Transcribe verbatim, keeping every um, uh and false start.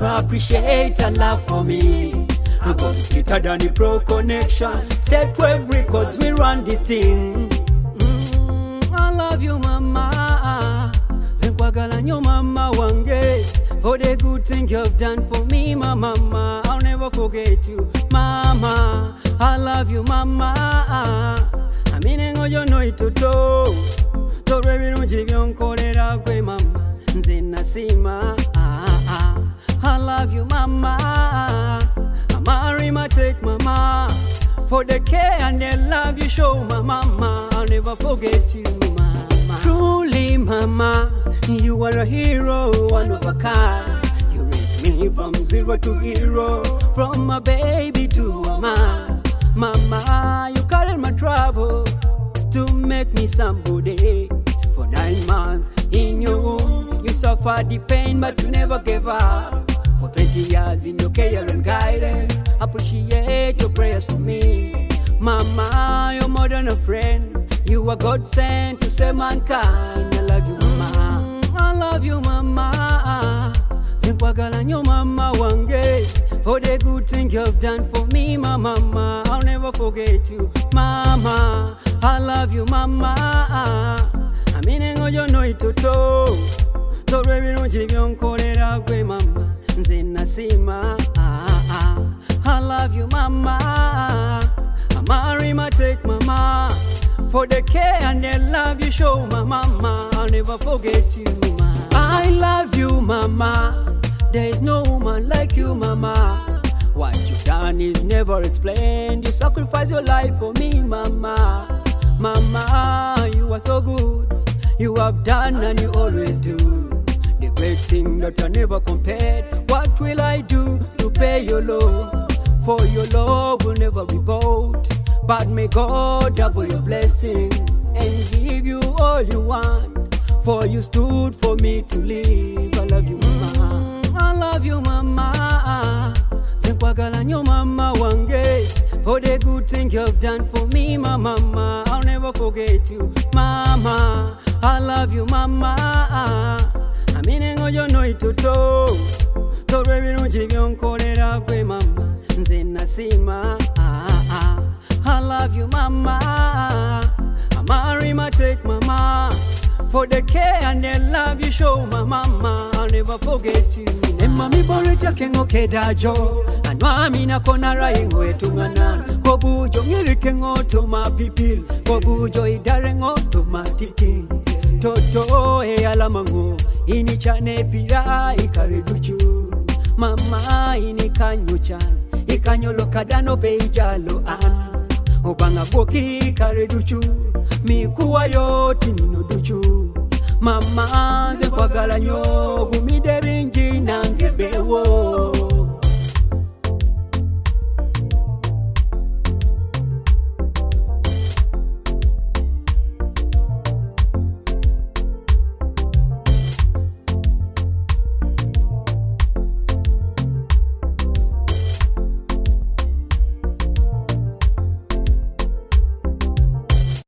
try appreciate and love for me. I got skitter than the pro connection. Step twelve records, we run the thing. Mm, I love you, mama. Zenkwagala nyo mama wange. For the good thing you've done for me, my mama. I'll never forget you, mama. I love you, mama. I mean, yo no itoto. To baby no jivyon korera kwe mama. Nzena sima. I love you, mama. Marry my take mama. For the care and the love you show my mama. I'll never forget you, mama. Truly, mama, you are a hero, one of a kind. You raised me from zero to hero, from a baby to a man. Mama, you carried my trouble to make me somebody. For nine months in your womb, you suffered the pain, but you never gave up. For twenty years in your care and guidance, appreciate your prayers for me. Mama, you're more than a friend. You are God sent to save mankind. I love you, mama. I love you, mama. Zenkwagala nyo mama wange. For the good thing you've done for me, my mama. I'll never forget you, mama. I love you, mama. I mean, yo no itoto. So baby, no jivyon korera kwe mama. Nzena sima. I love you, mama. I marry my take mama. For the care and the love you show my mama. I'll never forget you, mama. I love you, mama. There is no woman like you, mama. What you've done is never explained. You sacrifice your life for me, mama. Mama, you are so good. You have done and you always do. The great thing that I never compared. What will I do to pay your love? For your love will never be bought. But may God double your blessing and give you all you want. For you stood for me to live. I love you, mama. I love you, mama. Zenkwagala nyo mama wange. For the good thing you've done for me, my mama. I'll never forget you, mama. I love you, mama. I mean, yo no itoto. To baby no jivyon korera kwe mama. Nzena sima. I love you, mama. I marry my take mama. For the care and the love you show my mama. I'll never forget you. Nema mi borita kengo kedajo. Anwami na kona raingo etungana. Kobujo ngiri kengo to ma pipil. Kobujo idare ngo to ma titi. Toto e alamango. Ini chane pira ikariduchu. Mama ini kanyuchan. Ikanyolo kadano beijalo an. Obanga boki kareduchu. Mikuwa yoti nino duchu. Mama zenkwagala nyo. Gumide binji nangebewo.